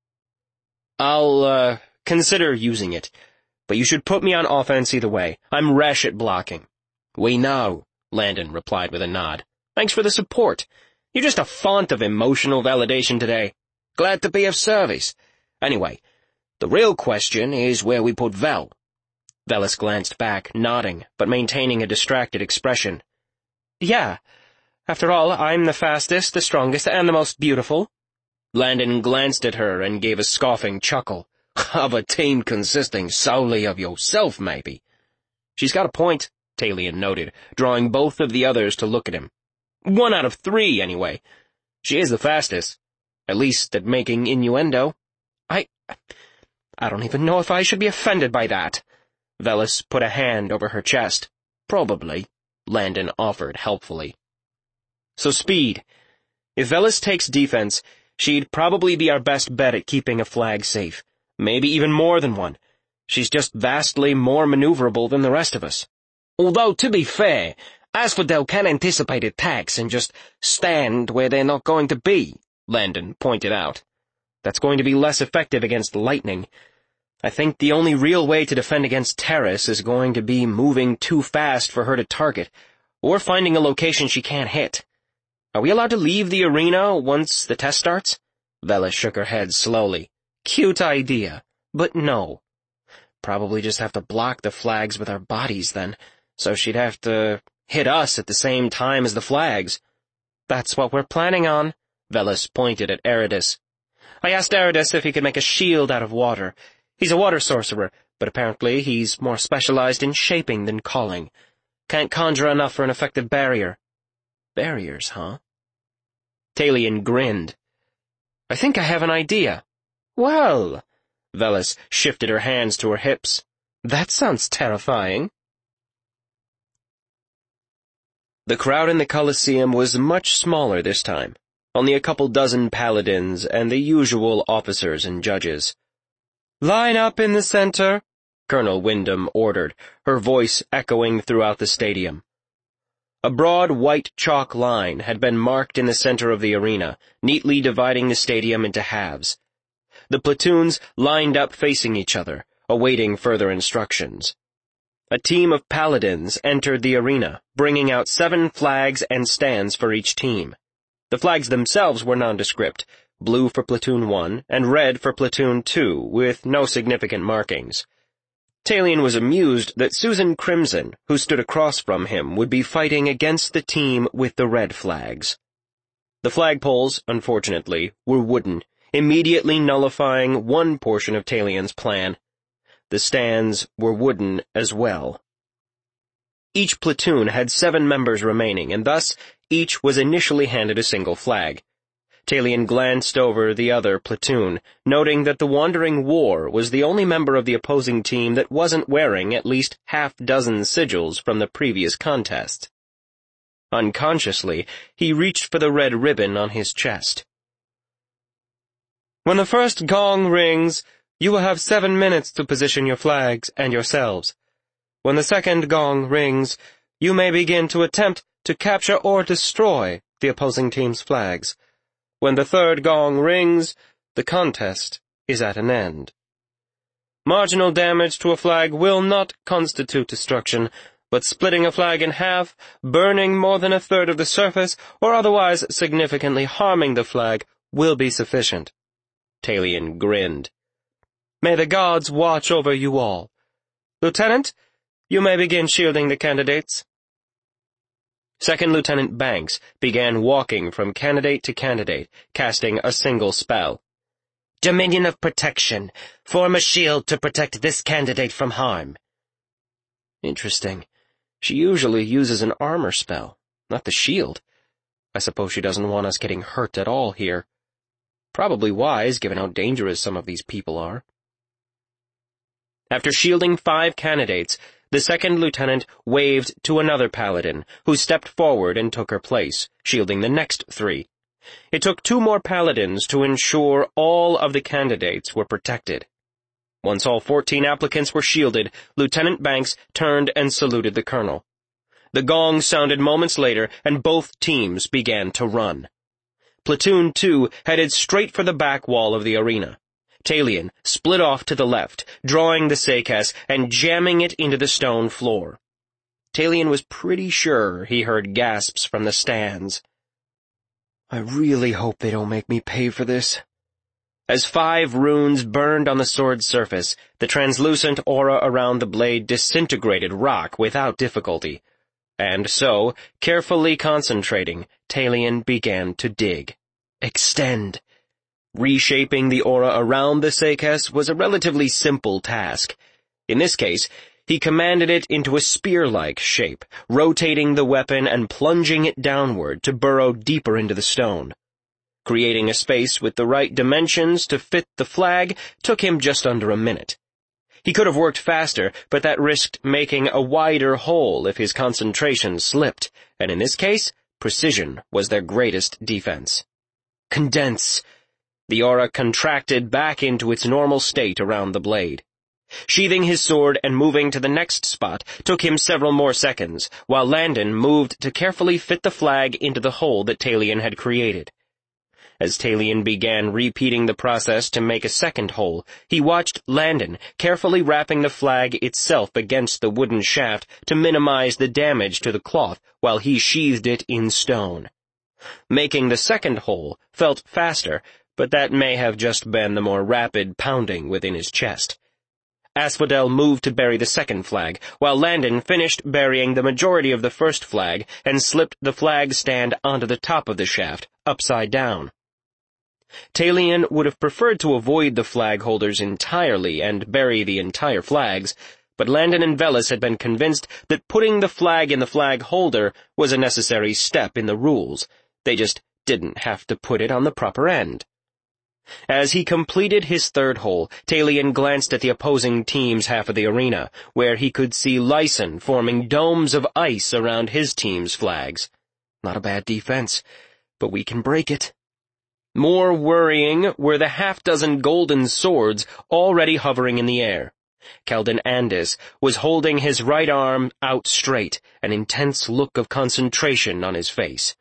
Speaker 1: I'll, uh, consider using it, but you should put me on offense either way. I'm rash at blocking. We know, Landon replied with a nod. Thanks for the support. You're just a font of emotional validation today. Glad to be of service. Anyway, the real question is where we put Vel. Velis glanced back, nodding, but maintaining a distracted expression. Yeah. After all, I'm the fastest, the strongest, and the most beautiful. Landon glanced at her and gave a scoffing chuckle. Of a team consisting solely of yourself, maybe. She's got a point, Talion noted, drawing both of the others to look at him. One out of three, anyway. She is the fastest. At least at making innuendo. I... I don't even know if I should be offended by that. Velis put a hand over her chest. Probably, Landon offered helpfully. So speed. If Velis takes defense, she'd probably be our best bet at keeping a flag safe. Maybe even more than one. She's just vastly more maneuverable than the rest of us. Although, to be fair, Asphodel can anticipate attacks and just stand where they're not going to be, Landon pointed out. That's going to be less effective against lightning. I think the only real way to defend against Terrace is going to be moving too fast for her to target, or finding a location she can't hit. Are we allowed to leave the arena once the test starts? Velis shook her head slowly. Cute idea, but no. Probably just have to block the flags with our bodies then, so she'd have to hit us at the same time as the flags. That's what we're planning on, Velis pointed at Eridus. I asked Eridus if he could make a shield out of water. He's a water sorcerer, but apparently he's more specialized in shaping than calling. Can't conjure enough for an effective barrier. Barriers, huh? Talion grinned. I think I have an idea. Well, Velis shifted her hands to her hips. That sounds terrifying. The crowd in the Colosseum was much smaller this time. Only a couple dozen paladins and the usual officers and judges. Line up in the center, Colonel Wyndham ordered, her voice echoing throughout the stadium. A broad white chalk line had been marked in the center of the arena, neatly dividing the stadium into halves. The platoons lined up facing each other, awaiting further instructions. A team of paladins entered the arena, bringing out seven flags and stands for each team. The flags themselves were nondescript, blue for Platoon one and red for Platoon two, with no significant markings. Talion was amused that Susan Crimson, who stood across from him, would be fighting against the team with the red flags. The flagpoles, unfortunately, were wooden, immediately nullifying one portion of Talion's plan. The stands were wooden as well. Each platoon had seven members remaining, and thus each was initially handed a single flag. Talion glanced over the other platoon, noting that the Wandering War was the only member of the opposing team that wasn't wearing at least half-dozen sigils from the previous contest. Unconsciously, he reached for the red ribbon on his chest. "When the first gong rings, you will have seven minutes to position your flags and yourselves. When the second gong rings, you may begin to attempt to capture or destroy the opposing team's flags. When the third gong rings, the contest is at an end. Marginal damage to a flag will not constitute destruction, but splitting a flag in half, burning more than a third of the surface, or otherwise significantly harming the flag will be sufficient." Talion grinned. "May the gods watch over you all. Lieutenant, you may begin shielding the candidates." Second Lieutenant Banks began walking from candidate to candidate, casting a single spell. "Dominion of Protection. Form a shield to protect this candidate from harm." Interesting. She usually uses an armor spell, not the shield. I suppose she doesn't want us getting hurt at all here. Probably wise, given how dangerous some of these people are. After shielding five candidates, the second lieutenant waved to another paladin, who stepped forward and took her place, shielding the next three. It took two more paladins to ensure all of the candidates were protected. Once all fourteen applicants were shielded, Lieutenant Banks turned and saluted the colonel. The gong sounded moments later, and both teams began to run. Platoon two headed straight for the back wall of the arena. Talion split off to the left, drawing the Sekes and jamming it into the stone floor. Talion was pretty sure he heard gasps from the stands. "I really hope they don't make me pay for this." As five runes burned on the sword's surface, the translucent aura around the blade disintegrated rock without difficulty. And so, carefully concentrating, Talion began to dig. Extend. Reshaping the aura around the Sekes was a relatively simple task. In this case, he commanded it into a spear-like shape, rotating the weapon and plunging it downward to burrow deeper into the stone. Creating a space with the right dimensions to fit the flag took him just under a minute. He could have worked faster, but that risked making a wider hole if his concentration slipped, and in this case, precision was their greatest defense. Condense. The aura contracted back into its normal state around the blade. Sheathing his sword and moving to the next spot took him several more seconds, while Landon moved to carefully fit the flag into the hole that Talion had created. As Talion began repeating the process to make a second hole, he watched Landon carefully wrapping the flag itself against the wooden shaft to minimize the damage to the cloth while he sheathed it in stone. Making the second hole felt faster, but that may have just been the more rapid pounding within his chest. Asphodel moved to bury the second flag, while Landon finished burying the majority of the first flag and slipped the flag stand onto the top of the shaft, upside down. Talion would have preferred to avoid the flag holders entirely and bury the entire flags, but Landon and Velis had been convinced that putting the flag in the flag holder was a necessary step in the rules. They just didn't have to put it on the proper end. As he completed his third hole, Talion glanced at the opposing team's half of the arena, where he could see Lyson forming domes of ice around his team's flags. Not a bad defense, but we can break it. More worrying were the half-dozen golden swords already hovering in the air. Keldon Andis was holding his right arm out straight, an intense look of concentration on his face.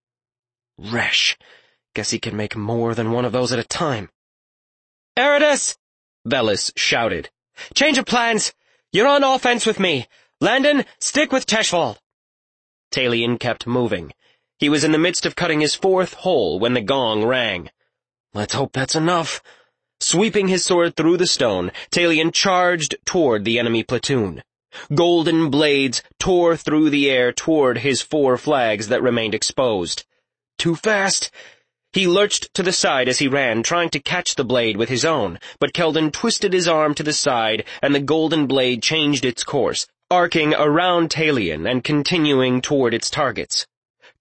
Speaker 1: Resh. Guess he can make more than one of those at a time. "Eridus!" Velis shouted. "Change of plans! You're on offense with me! Landon, stick with Teshval!" Talion kept moving. He was in the midst of cutting his fourth hole when the gong rang. Let's hope that's enough. Sweeping his sword through the stone, Talion charged toward the enemy platoon. Golden blades tore through the air toward his four flags that remained exposed. Too fast! He lurched to the side as he ran, trying to catch the blade with his own, but Keldon twisted his arm to the side, and the golden blade changed its course, arcing around Talion and continuing toward its targets.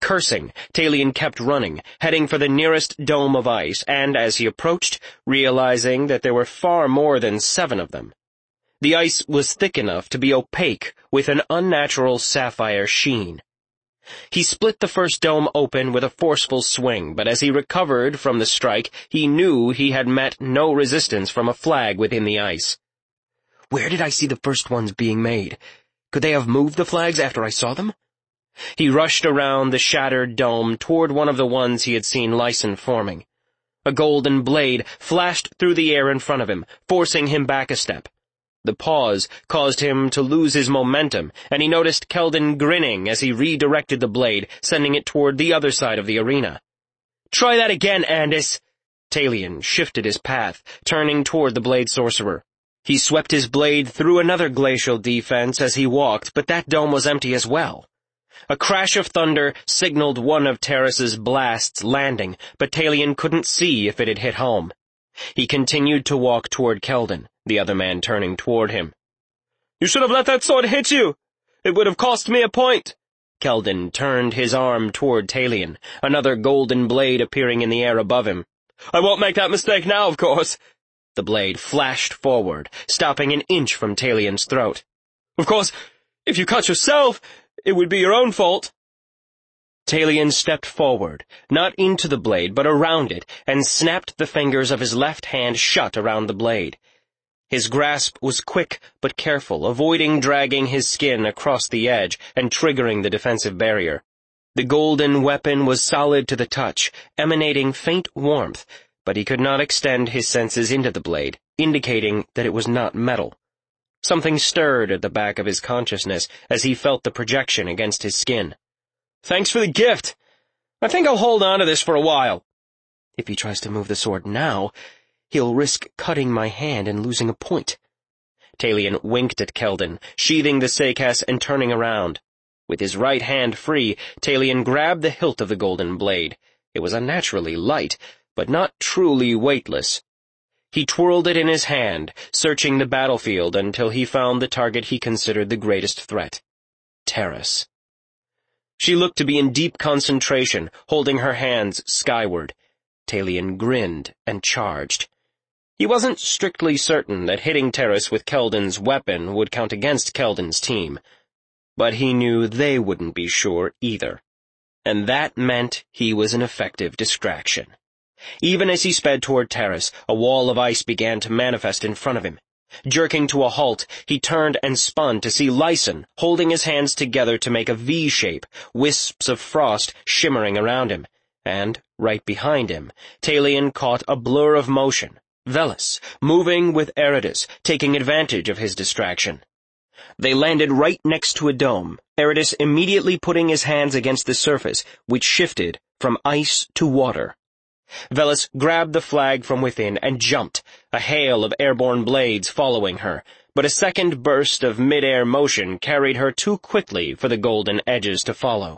Speaker 1: Cursing, Talion kept running, heading for the nearest dome of ice, and as he approached, realizing that there were far more than seven of them. The ice was thick enough to be opaque, with an unnatural sapphire sheen. He split the first dome open with a forceful swing, but as he recovered from the strike, he knew he had met no resistance from a flag within the ice. Where did I see the first ones being made? Could they have moved the flags after I saw them? He rushed around the shattered dome toward one of the ones he had seen Lysen forming. A golden blade flashed through the air in front of him, forcing him back a step. The pause caused him to lose his momentum, and he noticed Keldon grinning as he redirected the blade, sending it toward the other side of the arena. "Try that again, Andis!" Talion shifted his path, turning toward the blade sorcerer. He swept his blade through another glacial defense as he walked, but that dome was empty as well. A crash of thunder signaled one of Terrace's blasts landing, but Talion couldn't see if it had hit home. He continued to walk toward Keldon, the other man turning toward him. "You should have let that sword hit you! It would have cost me a point!" Keldon turned his arm toward Talion, another golden blade appearing in the air above him. "I won't make that mistake now, of course." The blade flashed forward, stopping an inch from Talion's throat. "Of course, if you cut yourself, it would be your own fault." Talion stepped forward, not into the blade, but around it, and snapped the fingers of his left hand shut around the blade. His grasp was quick but careful, avoiding dragging his skin across the edge and triggering the defensive barrier. The golden weapon was solid to the touch, emanating faint warmth, but he could not extend his senses into the blade, indicating that it was not metal. Something stirred at the back of his consciousness as he felt the projection against his skin. "Thanks for the gift. I think I'll hold on to this for a while." If he tries to move the sword now, he'll risk cutting my hand and losing a point. Talion winked at Keldon, sheathing the sekes and turning around. With his right hand free, Talion grabbed the hilt of the golden blade. It was unnaturally light, but not truly weightless. He twirled it in his hand, searching the battlefield until he found the target he considered the greatest threat. Terrace. She looked to be in deep concentration, holding her hands skyward. Talion grinned and charged. He wasn't strictly certain that hitting Terrace with Keldon's weapon would count against Keldon's team, but he knew they wouldn't be sure either. And that meant he was an effective distraction. Even as he sped toward Terrace, a wall of ice began to manifest in front of him. Jerking to a halt, he turned and spun to see Lysen, holding his hands together to make a V shape, wisps of frost shimmering around him. And, right behind him, Talion caught a blur of motion, Veles, moving with Eridus, taking advantage of his distraction. They landed right next to a dome, Eridus immediately putting his hands against the surface, which shifted from ice to water. Veles grabbed the flag from within and jumped, a hail of airborne blades following her, but a second burst of mid-air motion carried her too quickly for the golden edges to follow.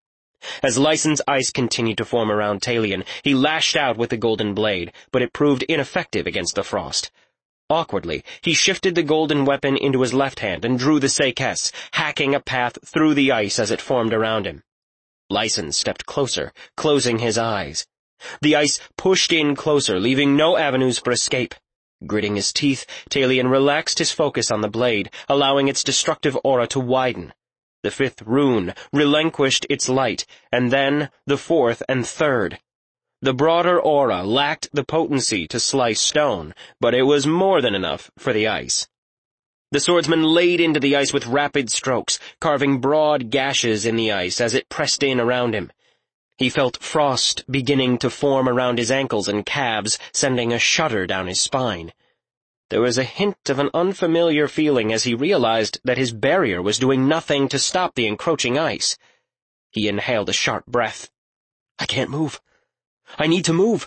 Speaker 1: As Lysen's ice continued to form around Talion, he lashed out with the golden blade, but it proved ineffective against the frost. Awkwardly, he shifted the golden weapon into his left hand and drew the sekes, hacking a path through the ice as it formed around him. Lysen stepped closer, closing his eyes. The ice pushed in closer, leaving no avenues for escape. Gritting his teeth, Talion relaxed his focus on the blade, allowing its destructive aura to widen. The fifth rune relinquished its light, and then the fourth and third. The broader aura lacked the potency to slice stone, but it was more than enough for the ice. The swordsman laid into the ice with rapid strokes, carving broad gashes in the ice as it pressed in around him. He felt frost beginning to form around his ankles and calves, sending a shudder down his spine. There was a hint of an unfamiliar feeling as he realized that his barrier was doing nothing to stop the encroaching ice. He inhaled a sharp breath. I can't move. I need to move.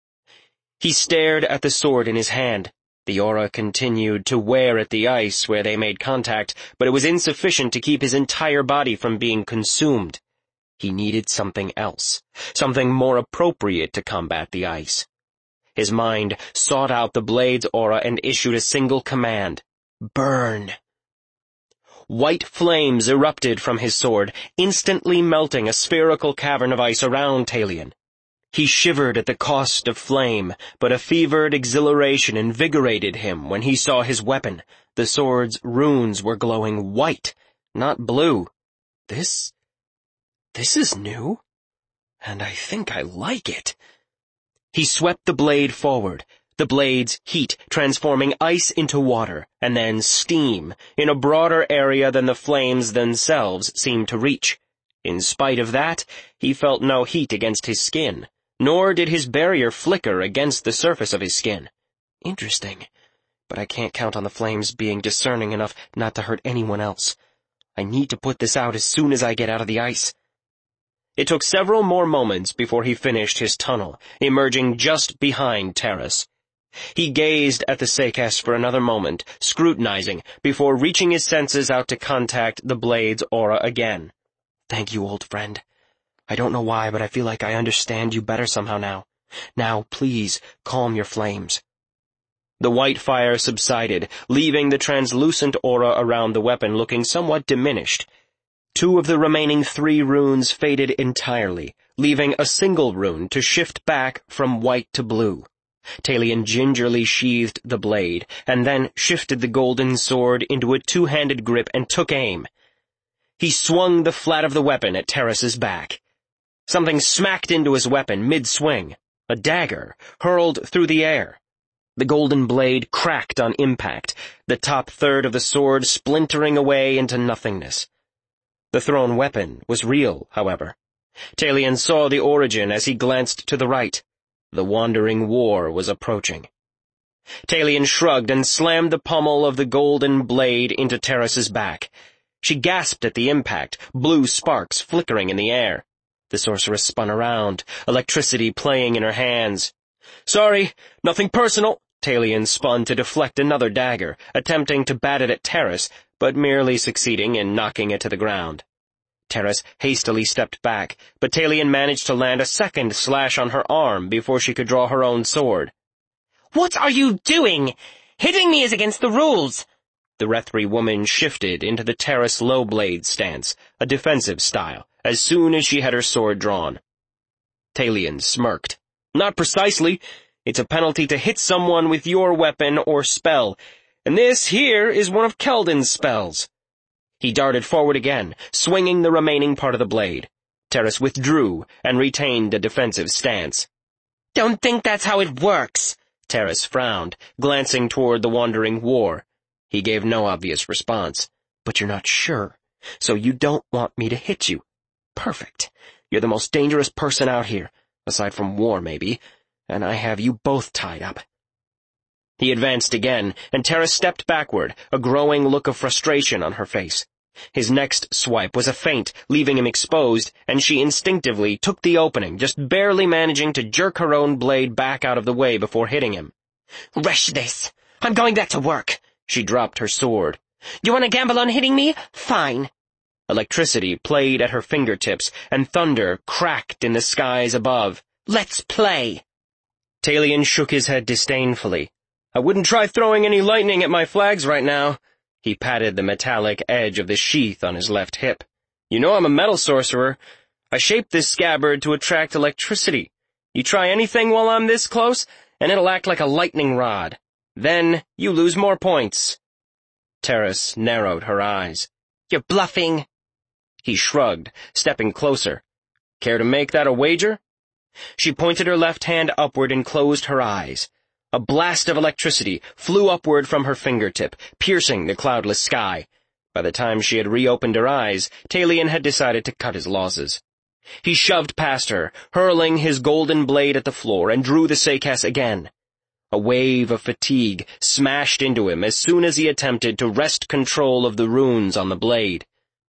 Speaker 1: He stared at the sword in his hand. The aura continued to wear at the ice where they made contact, but it was insufficient to keep his entire body from being consumed. He needed something else, something more appropriate to combat the ice. His mind sought out the blade's aura and issued a single command. Burn. white flames erupted from his sword, instantly melting a spherical cavern of ice around Talion. He shivered at the cost of flame, but a fevered exhilaration invigorated him when he saw his weapon. The sword's runes were glowing white, not blue. This... this is new, and I think I like it. He swept the blade forward, the blade's heat transforming ice into water, and then steam, in a broader area than the flames themselves seemed to reach. In spite of that, he felt no heat against his skin, nor did his barrier flicker against the surface of his skin. Interesting, but I can't count on the flames being discerning enough not to hurt anyone else. I need to put this out as soon as I get out of the ice. It took several more moments before he finished his tunnel, emerging just behind Terrace. He gazed at the Sekes for another moment, scrutinizing, before reaching his senses out to contact the blade's aura again. Thank you, old friend. I don't know why, but I feel like I understand you better somehow now. Now, please, calm your flames. The white fire subsided, leaving the translucent aura around the weapon looking somewhat diminished. Two of the remaining three runes faded entirely, leaving a single rune to shift back from white to blue. Talion gingerly sheathed the blade, and then shifted the golden sword into a two-handed grip and took aim. He swung the flat of the weapon at Terrace's back. Something smacked into his weapon mid-swing, a dagger, hurled through the air. The golden blade cracked on impact, the top third of the sword splintering away into nothingness. The thrown weapon was real, however. Talion saw the origin as he glanced to the right. The wandering war was approaching. Talion shrugged and slammed the pommel of the golden blade into Terrace's back. She gasped at the impact, blue sparks flickering in the air. The sorceress spun around, electricity playing in her hands. Sorry, nothing personal. Talion spun to deflect another dagger, attempting to bat it at Terrace, but merely succeeding in knocking it to the ground. Terrace hastily stepped back, but Talion managed to land a second slash on her arm before she could draw her own sword.
Speaker 3: What are you doing? Hitting me is against the rules.
Speaker 1: The Rethri woman shifted into the Terrace low blade stance, a defensive style, as soon as she had her sword drawn. Talion smirked. Not precisely. It's a penalty to hit someone with your weapon or spell, and this here is one of Keldon's spells. He darted forward again, swinging the remaining part of the blade. Terrace withdrew and retained a defensive stance.
Speaker 3: Don't think that's how it works.
Speaker 1: Terrace frowned, glancing toward the wandering war. He gave no obvious response. But you're not sure, so you don't want me to hit you. Perfect. You're the most dangerous person out here, aside from war maybe, and I have you both tied up. He advanced again, and Terrace stepped backward, a growing look of frustration on her face. His next swipe was a feint, leaving him exposed, and she instinctively took the opening, just barely managing to jerk her own blade back out of the way before hitting him.
Speaker 3: Rush this. I'm going back to work.
Speaker 1: She dropped her sword.
Speaker 3: You want to gamble on hitting me? Fine.
Speaker 1: Electricity played at her fingertips, and thunder cracked in the skies above.
Speaker 3: Let's play.
Speaker 1: Talion shook his head disdainfully. I wouldn't try throwing any lightning at my flags right now. He patted the metallic edge of the sheath on his left hip. You know I'm a metal sorcerer. I shaped this scabbard to attract electricity. You try anything while I'm this close, and it'll act like a lightning rod. Then you lose more points. Terrace narrowed her eyes.
Speaker 3: You're bluffing.
Speaker 1: He shrugged, stepping closer. Care to make that a wager? She pointed her left hand upward and closed her eyes. A blast of electricity flew upward from her fingertip, piercing the cloudless sky. By the time she had reopened her eyes, Talion had decided to cut his losses. He shoved past her, hurling his golden blade at the floor, and drew the Sekes again. A wave of fatigue smashed into him as soon as he attempted to wrest control of the runes on the blade.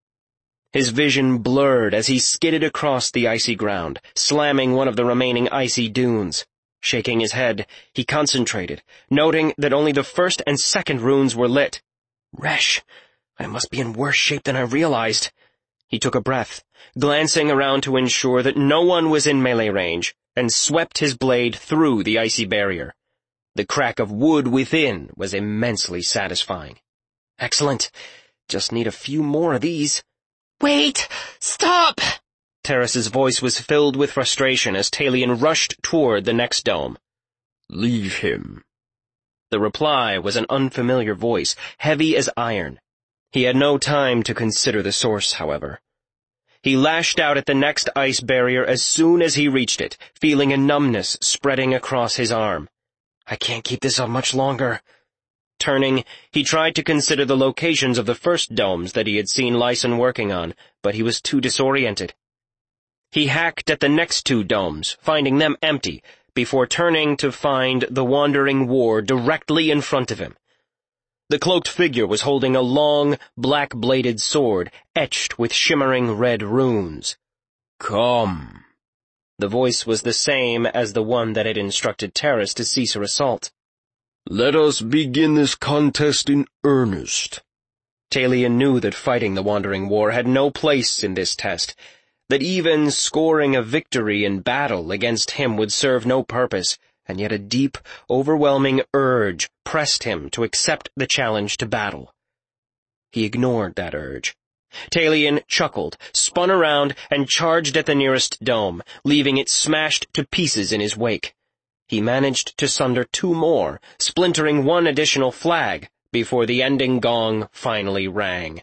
Speaker 1: His vision blurred as he skidded across the icy ground, slamming one of the remaining icy dunes. Shaking his head, he concentrated, noting that only the first and second runes were lit. Resh, I must be in worse shape than I realized. He took a breath, glancing around to ensure that no one was in melee range, and swept his blade through the icy barrier. The crack of wood within was immensely satisfying. Excellent. Just need a few more of these.
Speaker 3: Wait! Stop!
Speaker 1: Terrace's voice was filled with frustration as Talion rushed toward the next dome.
Speaker 2: Leave him.
Speaker 1: The reply was an unfamiliar voice, heavy as iron. He had no time to consider the source, however. He lashed out at the next ice barrier as soon as he reached it, feeling a numbness spreading across his arm. I can't keep this up much longer. Turning, he tried to consider the locations of the first domes that he had seen Lyson working on, but he was too disoriented. He hacked at the next two domes, finding them empty, before turning to find the Wandering War directly in front of him. The cloaked figure was holding a long, black-bladed sword, etched with shimmering red runes.
Speaker 2: Come.
Speaker 1: The voice was the same as the one that had instructed Terrace to cease her assault.
Speaker 2: Let us begin this contest in earnest.
Speaker 1: Talion knew that fighting the Wandering War had no place in this test, that even scoring a victory in battle against him would serve no purpose, and yet a deep, overwhelming urge pressed him to accept the challenge to battle. He ignored that urge. Talion chuckled, spun around, and charged at the nearest dome, leaving it smashed to pieces in his wake. He managed to sunder two more, splintering one additional flag, before the ending gong finally rang.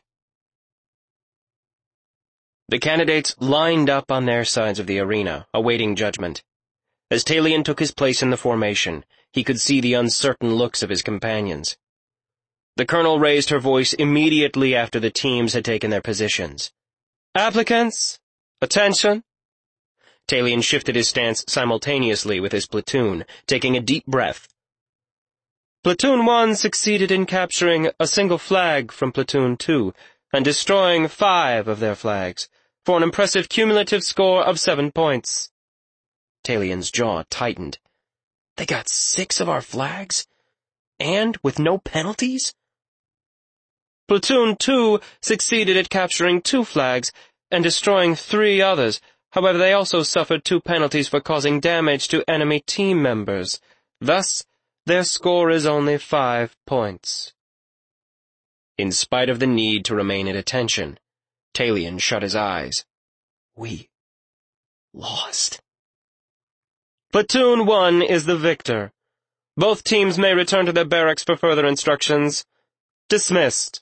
Speaker 1: The candidates lined up on their sides of the arena, awaiting judgment. As Talion took his place in the formation, he could see the uncertain looks of his companions. The colonel raised her voice immediately after the teams had taken their positions. "Applicants, attention!" Talion shifted his stance simultaneously with his platoon, taking a deep breath. Platoon one succeeded in capturing a single flag from Platoon two, and destroying five of their flags, for an impressive cumulative score of seven points. Talion's jaw tightened. They got six of our flags? And with no penalties? Platoon two succeeded at capturing two flags and destroying three others. However, they also suffered two penalties for causing damage to enemy team members. Thus, their score is only five points. In spite of the need to remain at attention, Talion shut his eyes. We lost. Platoon one is the victor. Both teams may return to their barracks for further instructions. Dismissed.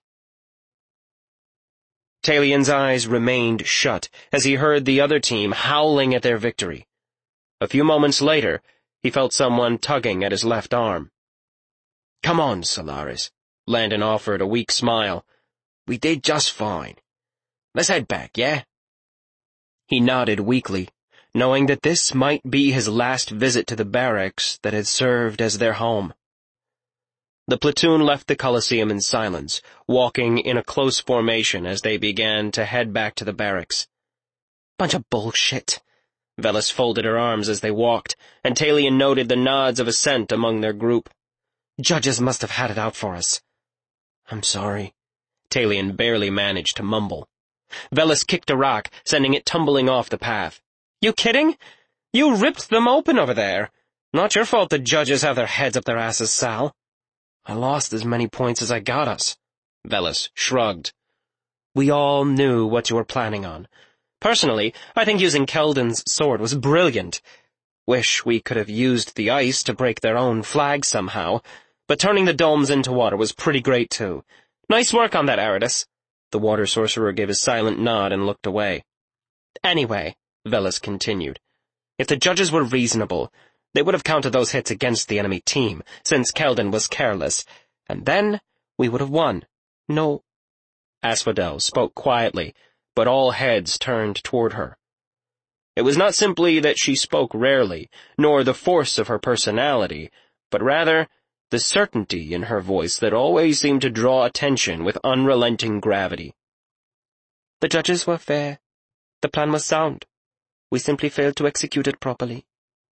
Speaker 1: Talion's eyes remained shut as he heard the other team howling at their victory. A few moments later, he felt someone tugging at his left arm. Come on, Solaris. Landon offered a weak smile. We did just fine. Let's head back, yeah? He nodded weakly, knowing that this might be his last visit to the barracks that had served as their home. The platoon left the Colosseum in silence, walking in a close formation as they began to head back to the barracks. Bunch of bullshit. Velis folded her arms as they walked, and Talion noted the nods of assent among their group. Judges must have had it out for us. I'm sorry. Talion barely managed to mumble. Velis kicked a rock, sending it tumbling off the path. You kidding? You ripped them open over there. Not your fault the judges have their heads up their asses, Sal. I lost as many points as I got us. Velis shrugged. We all knew what you were planning on. Personally, I think using Keldon's sword was brilliant. Wish we could have used the ice to break their own flag somehow, but turning the domes into water was pretty great too. Nice work on that, Aridus. The water sorcerer gave a silent nod and looked away. Anyway, Velis continued, if the judges were reasonable, they would have counted those hits against the enemy team, since Keldon was careless, and then we would have won. No. Asphodel spoke quietly, but all heads turned toward her. It was not simply that she spoke rarely, nor the force of her personality, but rather the certainty in her voice that always seemed to draw attention with unrelenting gravity. The judges were fair. The plan was sound. We simply failed to execute it properly.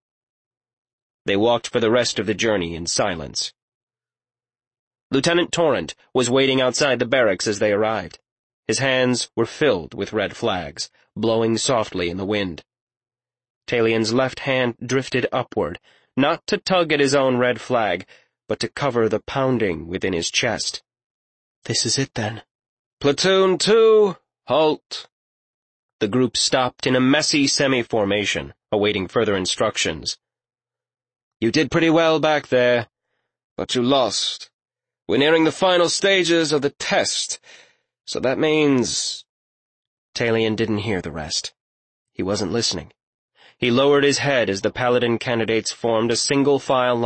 Speaker 1: They walked for the rest of the journey in silence. Lieutenant Torrent was waiting outside the barracks as they arrived. His hands were filled with red flags, blowing softly in the wind. Talion's left hand drifted upward, not to tug at his own red flag, but to cover the pounding within his chest. This is it, then. Platoon two, halt. The group stopped in a messy semi-formation, awaiting further instructions. You did pretty well back there, but you lost. We're nearing the final stages of the test, so that means— Talion didn't hear the rest. He wasn't listening. He lowered his head as the Paladin candidates formed a single file line.